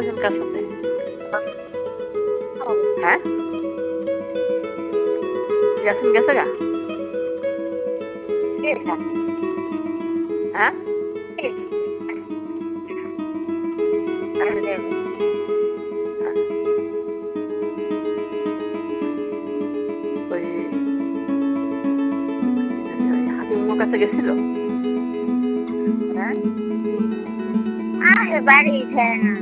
গেছেন কার সাথে? হ্যাঁ? ইয়াসিন গেছে গা? হ্যাঁ? ওই ওই হাকিমের কাছে গেছিল? বাড়ি